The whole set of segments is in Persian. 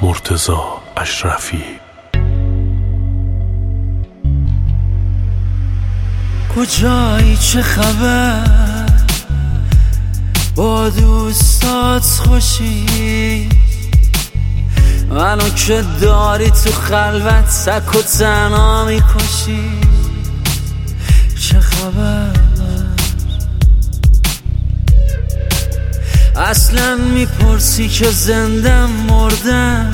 مرتضی اشرفی. کجایی؟ چه خبر؟ با دوستات خوشی؟ منو که داری تو خلوت سک و تنها میکشی. چه خبر؟ اصلا میپرسی که زندم مردم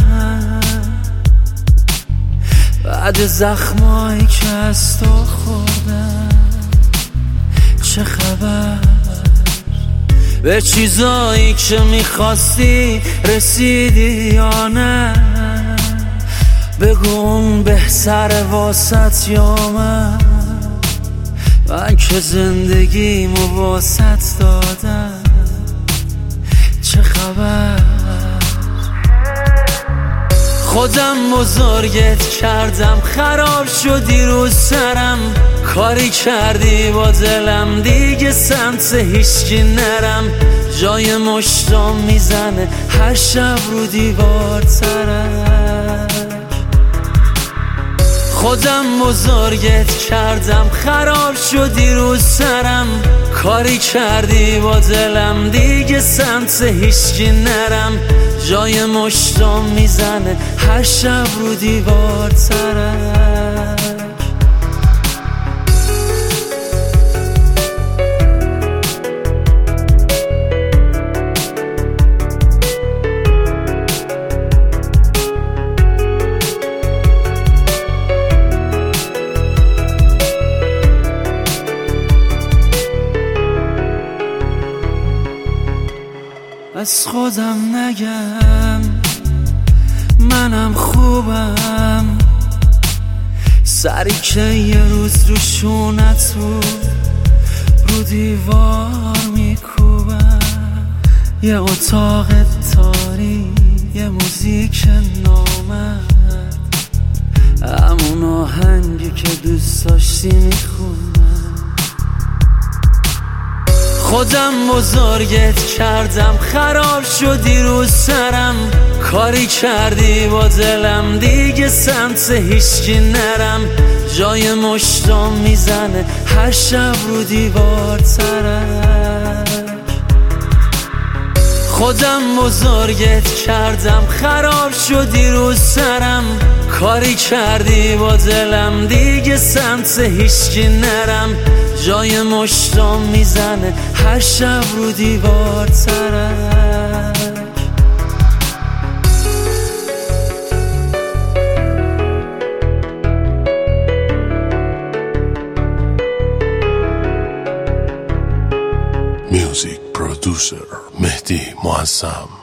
بعد زخمایی که از تو خوردم. چه خبر؟ به چیزایی که میخواستی رسیدی یا نه؟ بگو اون بهتره واسط یا من که زندگیمو واسط دادم. چه خبر؟ خودم بزرگت کردم خراب شدی رو سرم. کاری کردی با دلم دیگه سمت هیچکی نرم. جای مشتام میزنه هر شب رو دیوار ترک. خودم بزرگت کردم خراب شدی رو سرم. کاری کردی با دلم دیگه سمت هیچکی نرم. جای مشتام میزنه هر شب رو دیوار ترک. از خودم نگم منم خوبم. سری که یه روز رو شونت رو دیوار میکوبم. یه اتاق تاریک، یه موزیک نامرد، همون آهنگی که دوست داشتی میخونم. خودم بزرگت کردم خراب شدی رو سرم. کاری کردی با دلم دیگه سمت هیچکی نرم. جای مشتام میزنه هر شب رو دیوار ترک. خودم بزرگت کردم خراب شدی رو سرم. کاری کردی با دلم دیگه سمت هیچکی نرم. جای مشتام میزنه هر شب رو دیوار ترک. میوزیک پرودوسر مهدی معظم.